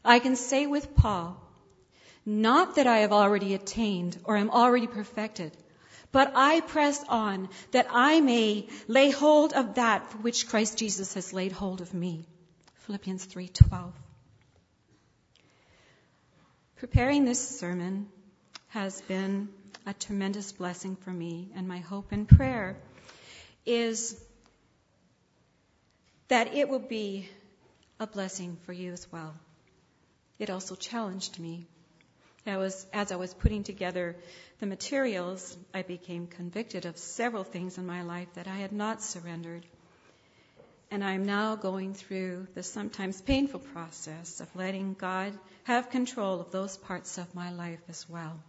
I can say with Paul, not that I have already attained or am already perfected, but I press on that I may lay hold of that for which Christ Jesus has laid hold of me. Philippians 3:12. Preparing this sermon has been a tremendous blessing for me, and my hope and prayer is that it will be a blessing for you as well. It also challenged me. As I was putting together the materials, I became convicted of several things in my life that I had not surrendered. And I'm now going through the sometimes painful process of letting God have control of those parts of my life as well.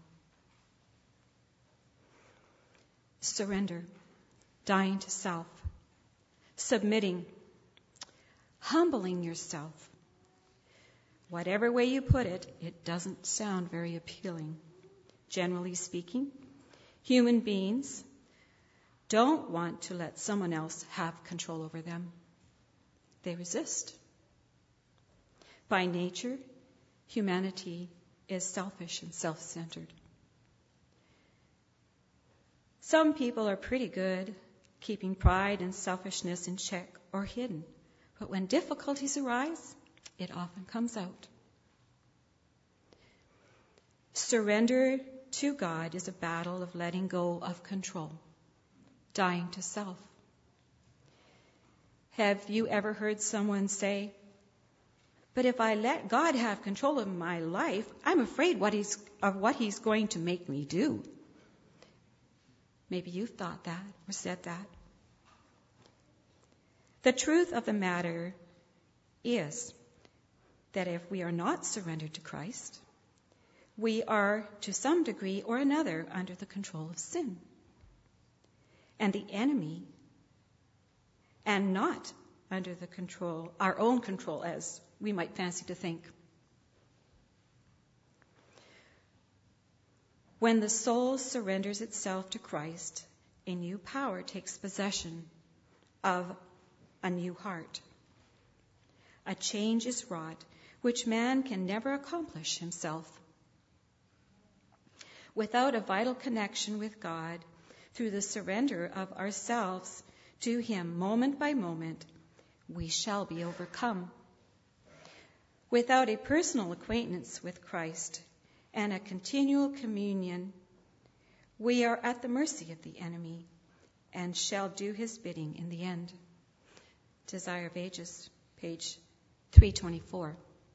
Surrender, dying to self, submitting, humbling yourself. Whatever way you put it, it doesn't sound very appealing. Generally speaking, human beings don't want to let someone else have control over them. They resist. By nature, humanity is selfish and self-centered. Some people are pretty good keeping pride and selfishness in check or hidden, but when difficulties arise, it often comes out. Surrender to God is a battle of letting go of control, dying to self. Have you ever heard someone say, "But if I let God have control of my life, I'm afraid of what He's going to make me do"? Maybe you've thought that or said that. The truth of the matter is that if we are not surrendered to Christ, we are to some degree or another under the control of sin and the enemy, and not under the control, our own control, as we might fancy to think. When the soul surrenders itself to Christ, a new power takes possession of a new heart. A change is wrought which man can never accomplish himself. Without a vital connection with God, through the surrender of ourselves to Him moment by moment, we shall be overcome. Without a personal acquaintance with Christ and a continual communion, we are at the mercy of the enemy and shall do his bidding in the end. Desire of Ages, page 324.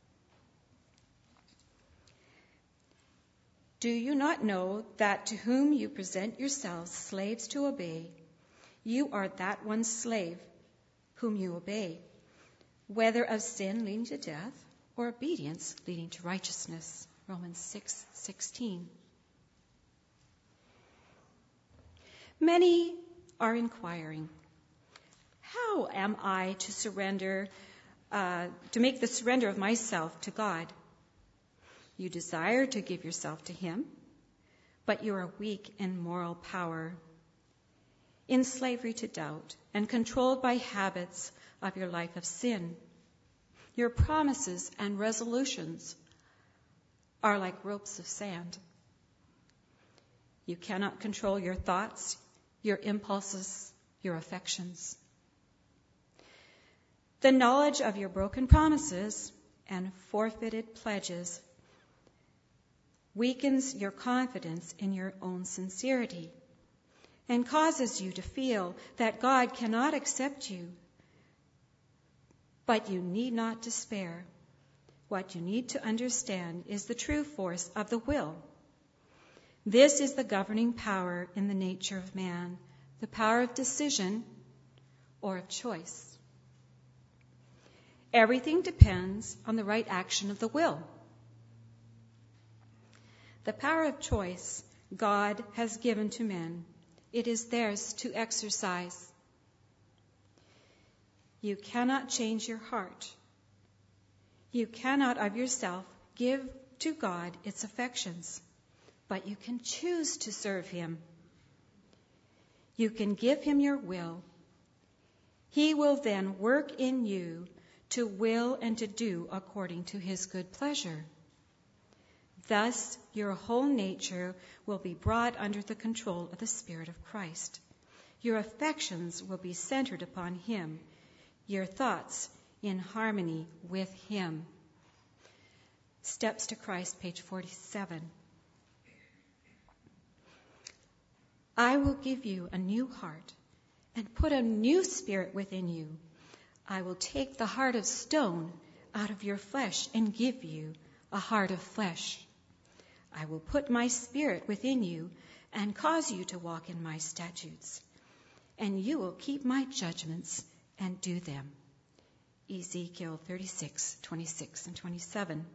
Do you not know that to whom you present yourselves slaves to obey, you are that one slave whom you obey, whether of sin leading to death or obedience leading to righteousness? Romans 6:16. Many are inquiring, how am I to surrender, to make the surrender of myself to God? You desire to give yourself to Him, but you are weak in moral power, in slavery to doubt, and controlled by habits of your life of sin. Your promises and resolutions are like ropes of sand. You cannot control your thoughts, your impulses, your affections. The knowledge of your broken promises and forfeited pledges weakens your confidence in your own sincerity and causes you to feel that God cannot accept you. But you need not despair. What you need to understand is the true force of the will. This is the governing power in the nature of man, the power of decision or of choice. Everything depends on the right action of the will. The power of choice God has given to men. It is theirs to exercise. You cannot change your heart. You cannot of yourself give to God its affections, but you can choose to serve Him. You can give Him your will. He will then work in you to will and to do according to his good pleasure. Thus, your whole nature will be brought under the control of the Spirit of Christ. Your affections will be centered upon him, your thoughts in harmony with him. Steps to Christ, page 47. I will give you a new heart and put a new spirit within you. I will take the heart of stone out of your flesh and give you a heart of flesh. I will put my spirit within you and cause you to walk in my statutes, and you will keep my judgments and do them. Ezekiel 36, 26 and 27.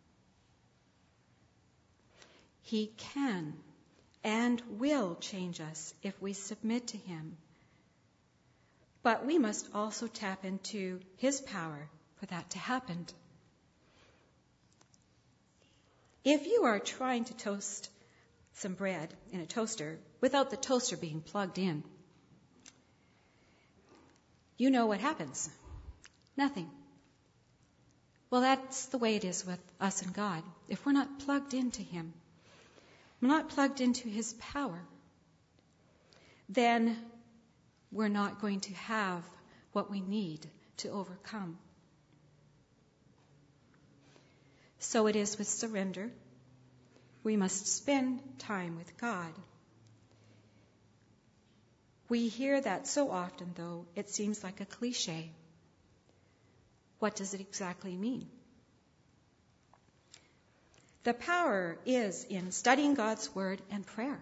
He can and will change us if we submit to him. But we must also tap into his power for that to happen. If you are trying to toast some bread in a toaster without the toaster being plugged in, you know what happens. Nothing. Well, that's the way it is with us and God. If we're not plugged into him, we're not plugged into his power, then we're not going to have what we need to overcome. So it is with surrender. We must spend time with God. We hear that so often, though, it seems like a cliche. What does it exactly mean? The power is in studying God's word and prayer.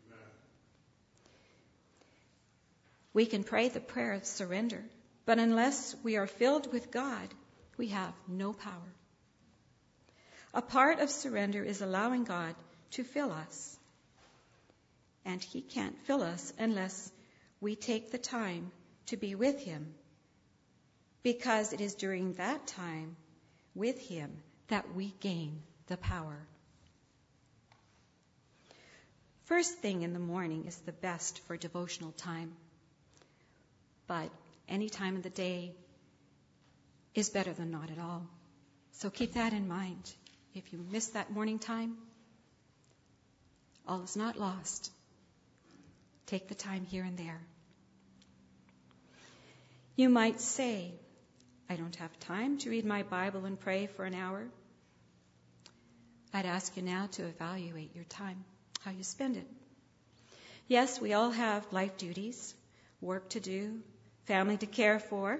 We can pray the prayer of surrender, but unless we are filled with God, we have no power. A part of surrender is allowing God to fill us. And he can't fill us unless we take the time to be with him, because it is during that time with him that we gain the power. First thing in the morning is the best for devotional time. But any time of the day is better than not at all. So keep that in mind. If you miss that morning time, all is not lost. Take the time here and there. You might say, I don't have time to read my Bible and pray for an hour. I'd ask you now to evaluate your time, how you spend it. Yes, we all have life duties, work to do, family to care for.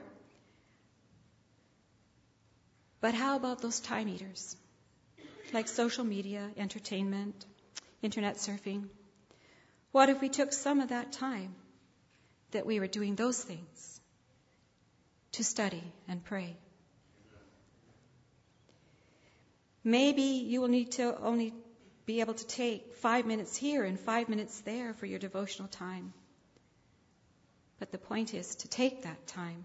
But how about those time eaters? Like social media, entertainment, internet surfing. What if we took some of that time that we were doing those things to study and pray? Maybe you will need to only be able to take 5 minutes here and 5 minutes there for your devotional time. But the point is to take that time,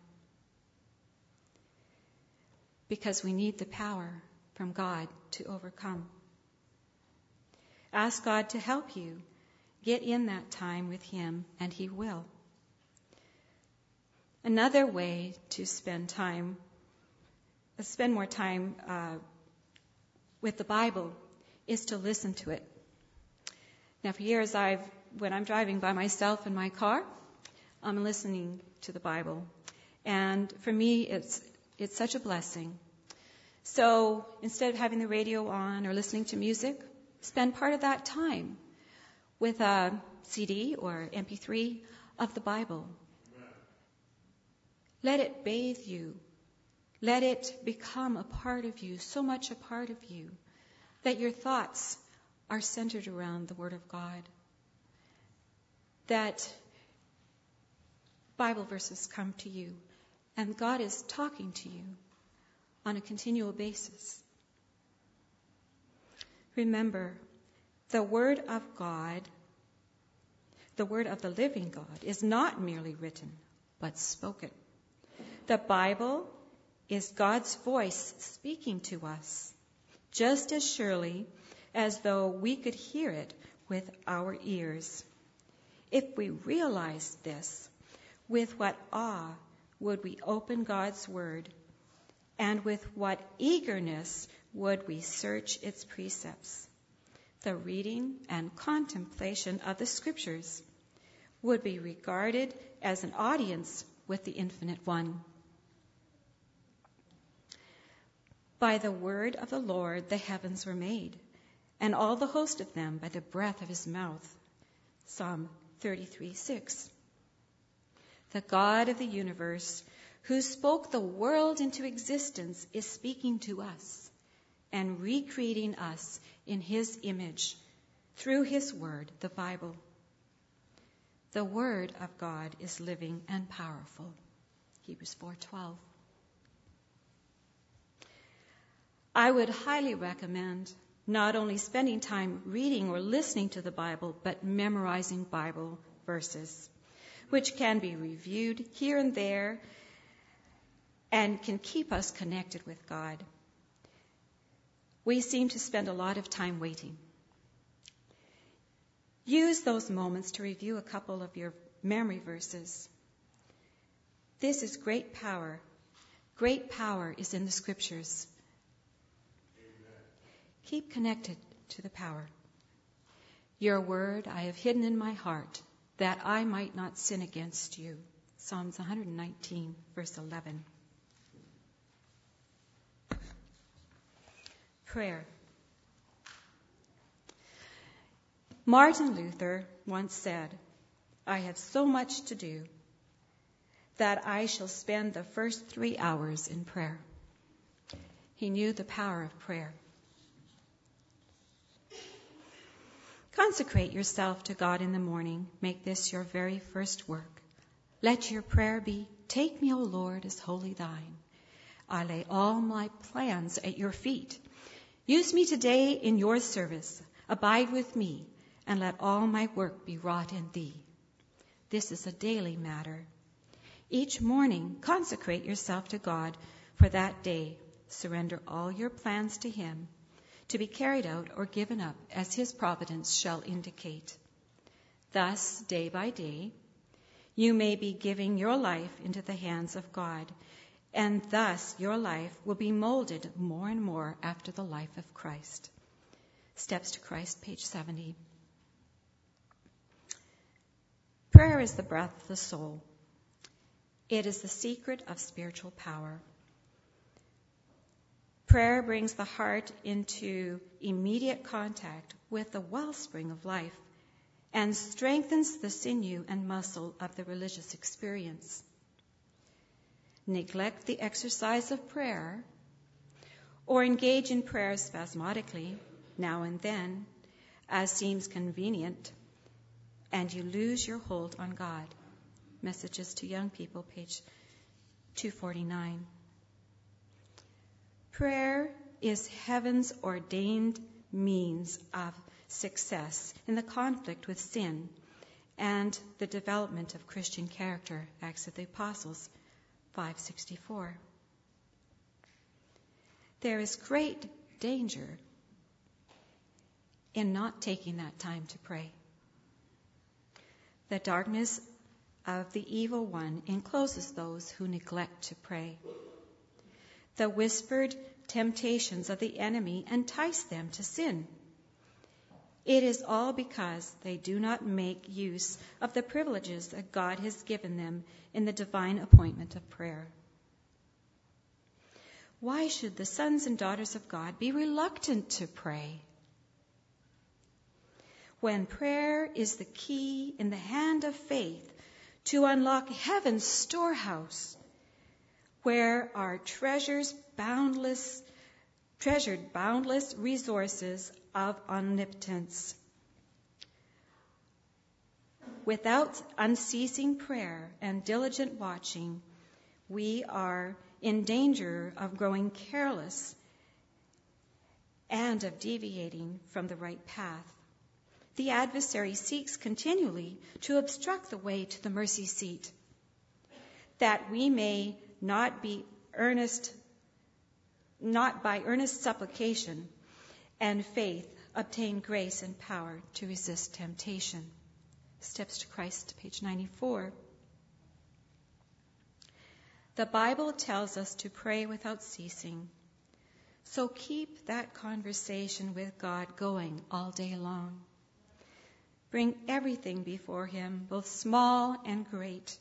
because we need the power from God to overcome. Ask God to help you get in that time with him, and he will. Another way to spend more time with the Bible is to listen to it. Now, for years, when I'm driving by myself in my car, I'm listening to the Bible. And for me, it's such a blessing. So instead of having the radio on or listening to music, spend part of that time with a CD or MP3 of the Bible. Let it bathe you. Let it become a part of you, so much a part of you, that your thoughts are centered around the Word of God. That Bible verses come to you, and God is talking to you on a continual basis. Remember, the Word of God, the Word of the living God, is not merely written, but spoken. The Bible is God's voice speaking to us, just as surely as though we could hear it with our ears. If we realized this, with what awe would we open God's Word and with what eagerness would we search its precepts. The reading and contemplation of the Scriptures would be regarded as an audience with the Infinite One. By the word of the Lord the heavens were made, and all the host of them by the breath of his mouth. Psalm 33:6. The God of the universe, who spoke the world into existence, is speaking to us and recreating us in his image through his word, the Bible. The word of God is living and powerful. Hebrews 4:12. I would highly recommend not only spending time reading or listening to the Bible, but memorizing Bible verses, which can be reviewed here and there and can keep us connected with God. We seem to spend a lot of time waiting. Use those moments to review a couple of your memory verses. This is great power. Great power is in the Scriptures. Keep connected to the power. Your word I have hidden in my heart, that I might not sin against you. Psalms 119, verse 11. Prayer. Martin Luther once said, I have so much to do that I shall spend the first 3 hours in prayer. He knew the power of prayer. Consecrate yourself to God in the morning. Make this your very first work. Let your prayer be, take me, O Lord, as wholly thine. I lay all my plans at your feet. Use me today in your service. Abide with me, and let all my work be wrought in thee. This is a daily matter. Each morning, consecrate yourself to God for that day. Surrender all your plans to him, to be carried out or given up as his providence shall indicate. Thus, day by day, you may be giving your life into the hands of God, and thus your life will be molded more and more after the life of Christ. Steps to Christ, page 70. Prayer is the breath of the soul. It is the secret of spiritual power. Prayer brings the heart into immediate contact with the wellspring of life and strengthens the sinew and muscle of the religious experience. Neglect the exercise of prayer or engage in prayer spasmodically now and then as seems convenient, and you lose your hold on God. Messages to Young People, page 249. Prayer is heaven's ordained means of success in the conflict with sin and the development of Christian character. Acts of the Apostles 5:64. There is great danger in not taking that time to pray. The darkness of the evil one encloses those who neglect to pray. The whispered temptations of the enemy entice them to sin. It is all because they do not make use of the privileges that God has given them in the divine appointment of prayer. Why should the sons and daughters of God be reluctant to pray? When prayer is the key in the hand of faith to unlock heaven's storehouse, where are treasured boundless resources of omnipotence. Without unceasing prayer and diligent watching, we are in danger of growing careless and of deviating from the right path. The adversary seeks continually to obstruct the way to the mercy seat, that we may not by earnest supplication and faith obtain grace and power to resist temptation. Steps to Christ, page 94. The Bible tells us to pray without ceasing. So keep that conversation with God going all day long. Bring everything before him, both small and great.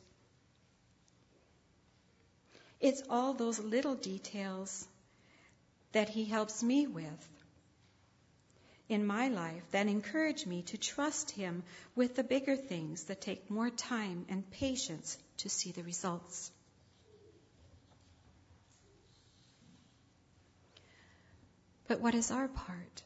It's all those little details that he helps me with in my life that encourage me to trust him with the bigger things that take more time and patience to see the results. But what is our part?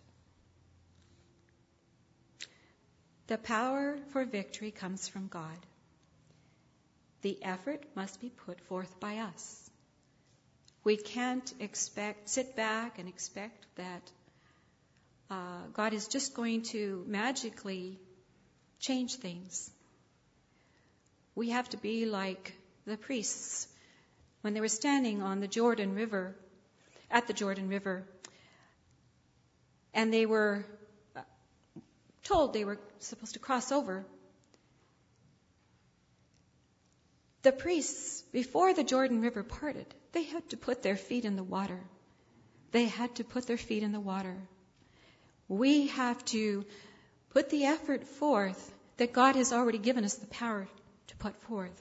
The power for victory comes from God. The effort must be put forth by us. We can't sit back and expect that God is just going to magically change things. We have to be like the priests when they were standing on the Jordan River, at the Jordan River, and they were told they were supposed to cross over. The priests, before the Jordan River parted, they had to put their feet in the water. They had to put their feet in the water. We have to put the effort forth that God has already given us the power to put forth.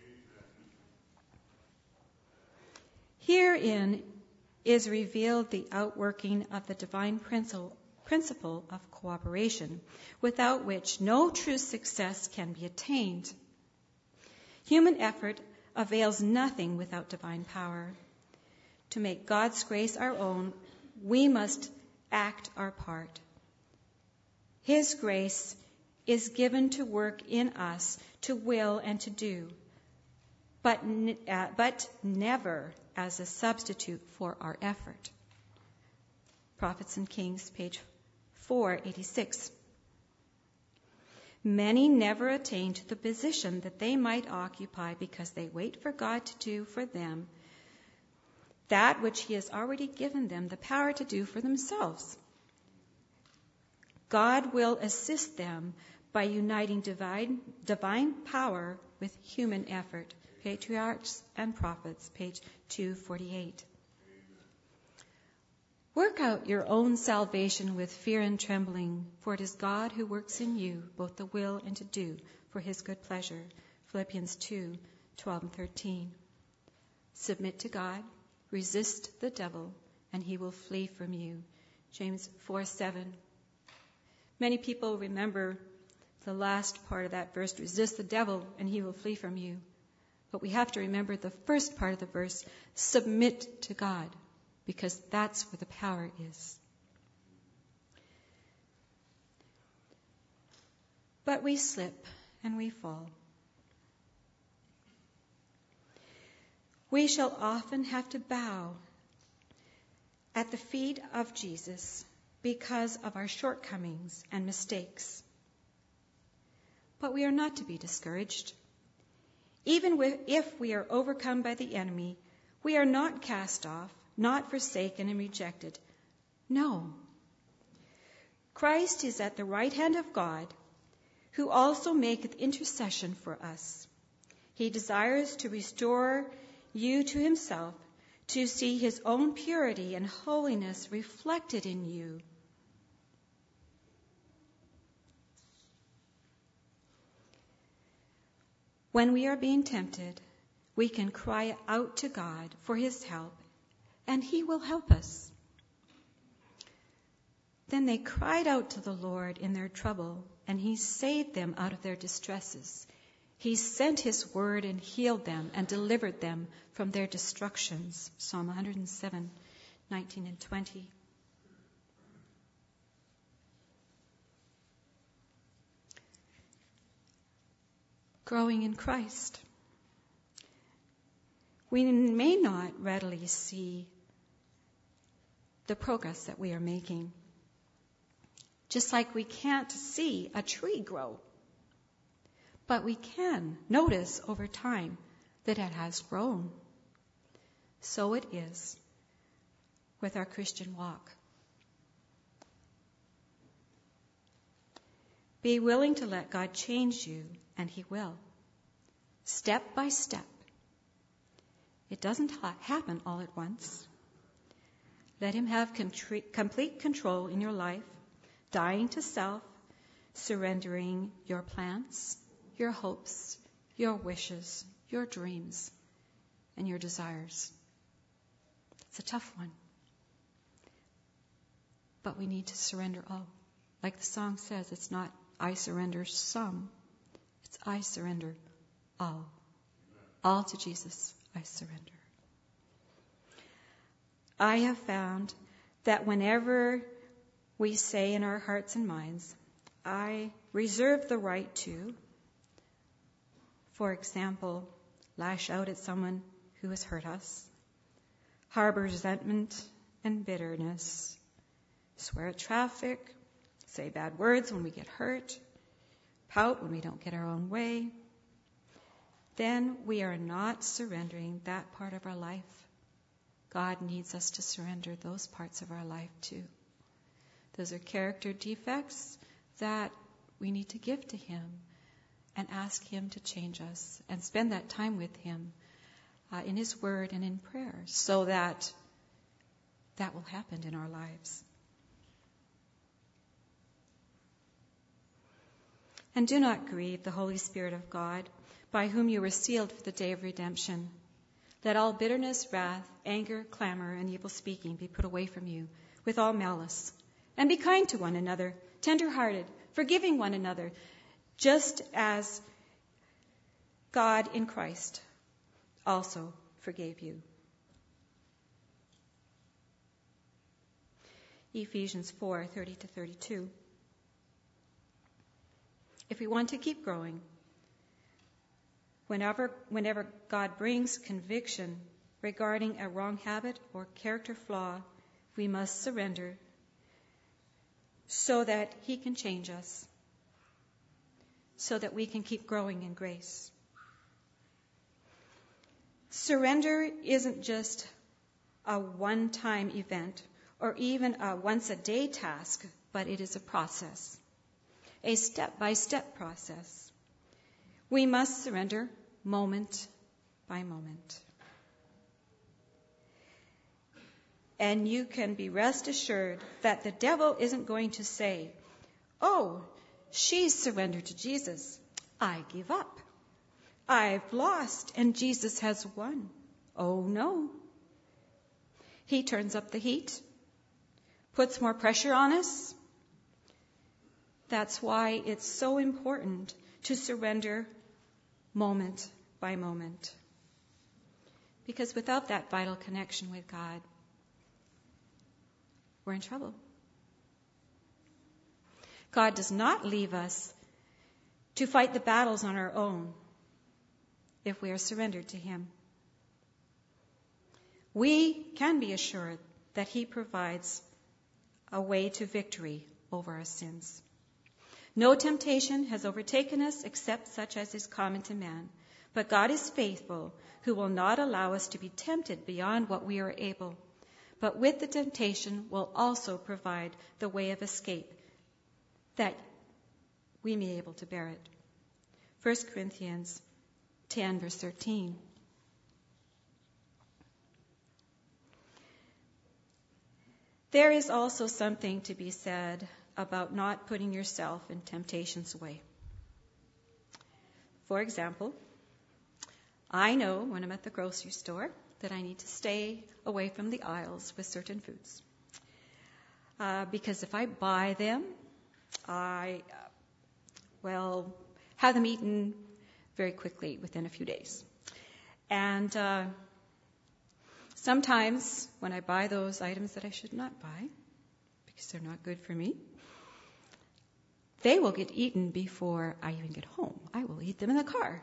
Herein is revealed the outworking of the divine principle of cooperation, without which no true success can be attained. Human effort avails nothing without divine power. To make God's grace our own, we must act our part. His grace is given to work in us, to will and to do, but never as a substitute for our effort. Prophets and Kings, page 486. Many never attain to the position that they might occupy because they wait for God to do for them that which he has already given them the power to do for themselves. God will assist them by uniting divine power with human effort. Patriarchs and Prophets, page 248. Work out your own salvation with fear and trembling, for it is God who works in you both the will and to do for his good pleasure. Philippians 2:12 and 13. Submit to God, resist the devil, and he will flee from you. James 4:7. Many people remember the last part of that verse, resist the devil and he will flee from you. But we have to remember the first part of the verse, submit to God, because that's where the power is. But we slip and we fall. We shall often have to bow at the feet of Jesus because of our shortcomings and mistakes. But we are not to be discouraged. Even if we are overcome by the enemy, we are not cast off, not forsaken and rejected. No. Christ is at the right hand of God, who also maketh intercession for us. He desires to restore you to himself, to see his own purity and holiness reflected in you. When we are being tempted, we can cry out to God for his help, and he will help us. Then they cried out to the Lord in their trouble, and he saved them out of their distresses. He sent his word and healed them and delivered them from their destructions. Psalm 107:19 and 20. Growing in Christ. We may not readily see the progress that we are making. Just like we can't see a tree grow. But we can notice over time that it has grown. So it is with our Christian walk. Be willing to let God change you, and he will. Step by step. It doesn't happen all at once. Let him have complete control in your life, dying to self, surrendering your plans, your hopes, your wishes, your dreams, and your desires. It's a tough one. But we need to surrender all. Like the song says, it's not I surrender some. It's I surrender all. All to Jesus I surrender. I have found that whenever we say in our hearts and minds, I reserve the right to, for example, lash out at someone who has hurt us, harbor resentment and bitterness, swear at traffic, say bad words when we get hurt, pout when we don't get our own way, then we are not surrendering that part of our life. God needs us to surrender those parts of our life too. Those are character defects that we need to give to Him and ask Him to change us and spend that time with Him in His Word and in prayer so that that will happen in our lives. And do not grieve the Holy Spirit of God, by whom you were sealed for the day of redemption. Let all bitterness, wrath, anger, clamor, and evil speaking be put away from you, with all malice. And be kind to one another, tender-hearted, forgiving one another, just as God in Christ also forgave you. Ephesians 4:30-32. If we want to keep growing, whenever God brings conviction regarding a wrong habit or character flaw, we must surrender so that He can change us, so that we can keep growing in grace. Surrender isn't just a one-time event or even a once-a-day task, but it is a process, a step-by-step process. We must surrender moment by moment. And you can be rest assured that the devil isn't going to say, "Oh, she's surrendered to Jesus. I give up. I've lost and Jesus has won." Oh no. He turns up the heat, puts more pressure on us. That's why it's so important to surrender moment by moment. Because without that vital connection with God, we're in trouble. God does not leave us to fight the battles on our own if we are surrendered to Him. We can be assured that He provides a way to victory over our sins. No temptation has overtaken us except such as is common to man. But God is faithful, who will not allow us to be tempted beyond what we are able, but with the temptation will also provide the way of escape, that we may be able to bear it. 1 Corinthians 10, verse 13. There is also something to be said about not putting yourself in temptation's way. For example, I know when I'm at the grocery store that I need to stay away from the aisles with certain foods. Because if I buy them, I will have them eaten very quickly within a few days. And sometimes when I buy those items that I should not buy, because they're not good for me, they will get eaten before I even get home. I will eat them in the car.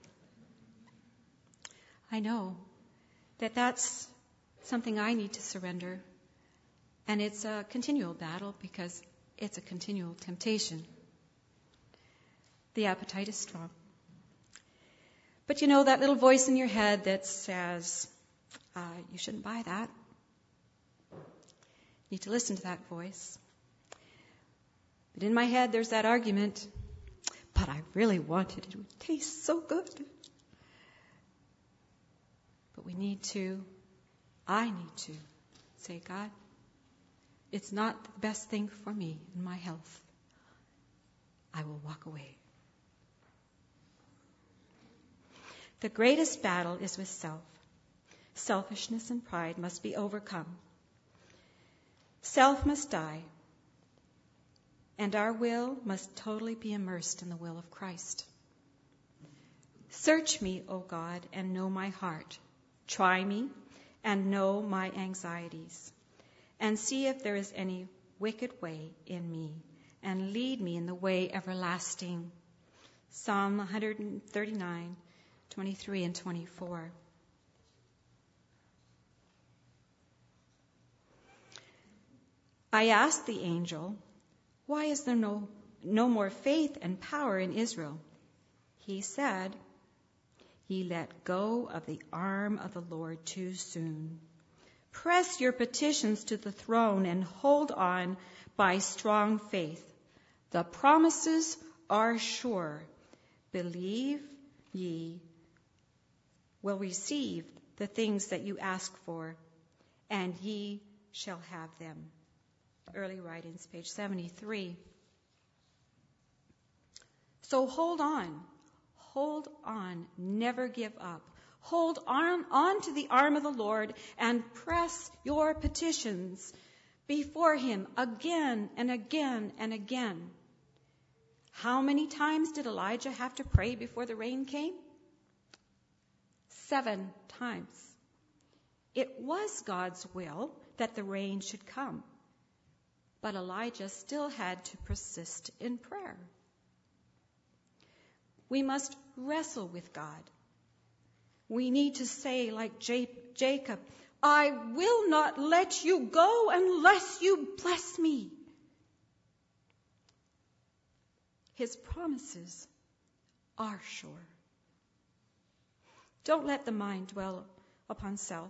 I know that that's something I need to surrender. And it's a continual battle because it's a continual temptation. The appetite is strong. But you know that little voice in your head that says, you shouldn't buy that. You need to listen to that voice. But in my head, there's that argument, but I really want it. It would taste so good. But we I need to say, God, it's not the best thing for me in my health. I will walk away. The greatest battle is with self. Selfishness and pride must be overcome. Self must die, and our will must totally be immersed in the will of Christ. Search me, O God, and know my heart. Try me and know my anxieties, and see if there is any wicked way in me, and lead me in the way everlasting. Psalm 139, 23 and 24. I asked the angel, why is there no more faith and power in Israel? He said, ye let go of the arm of the Lord too soon. Press your petitions to the throne and hold on by strong faith. The promises are sure. Believe ye will receive the things that you ask for, and ye shall have them. Early Writings, page 73. So hold on, never give up. Hold on to the arm of the Lord and press your petitions before him again and again and again. How many times did Elijah have to pray before the rain came? 7 times. It was God's will that the rain should come, but Elijah still had to persist in prayer. We must wrestle with God. We need to say, like Jacob, I will not let you go unless you bless me. His promises are sure. Don't let the mind dwell upon self.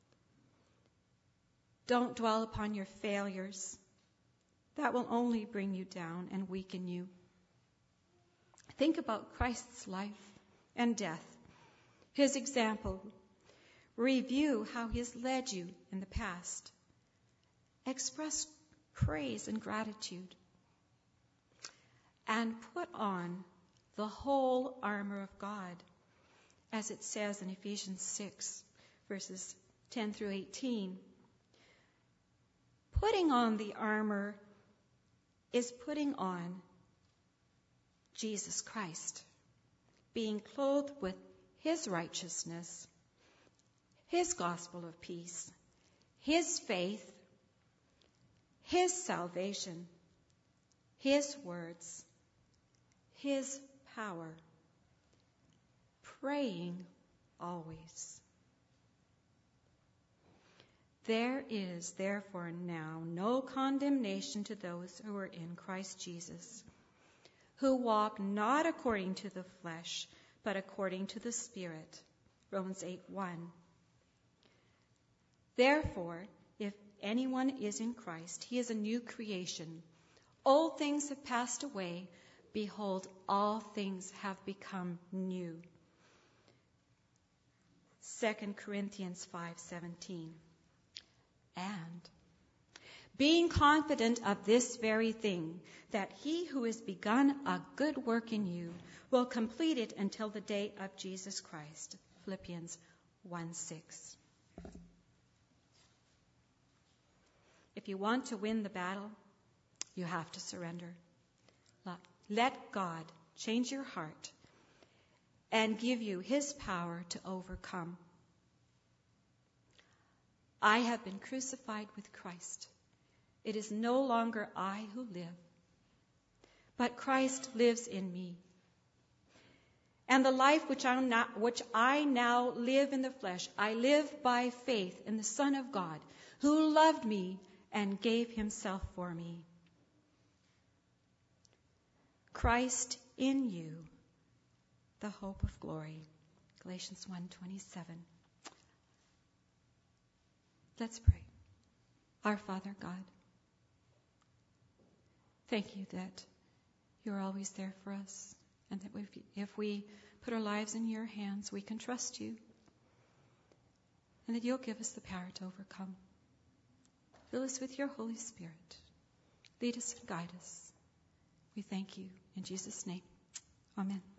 Don't dwell upon your failures. That will only bring you down and weaken you. Think about Christ's life and death, his example. Review how he has led you in the past. Express praise and gratitude. And put on the whole armor of God, as it says in Ephesians 6, verses 10 through 18. Putting on the armor is putting on Jesus Christ, being clothed with his righteousness, his gospel of peace, his faith, his salvation, his words, his power, praying always. There is therefore now no condemnation to those who are in Christ Jesus, who walk not according to the flesh, but according to the Spirit. Romans 8:1. Therefore, if anyone is in Christ, he is a new creation. Old things have passed away. Behold, all things have become new. 2 Corinthians 5:17. And being confident of this very thing, that he who has begun a good work in you will complete it until the day of Jesus Christ. Philippians 1:6. If you want to win the battle, you have to surrender. Let God change your heart and give you his power to overcome. I have been crucified with Christ. It is no longer I who live, but Christ lives in me. And the life which I now live in the flesh, I live by faith in the Son of God, who loved me and gave himself for me. Christ in you, the hope of glory. Galatians 1:27. Let's pray. Our Father God, thank you that you're always there for us, and that if we put our lives in your hands, we can trust you. and that you'll give us the power to overcome. Fill us with your Holy Spirit. Lead us and guide us. We thank you in Jesus' name. Amen.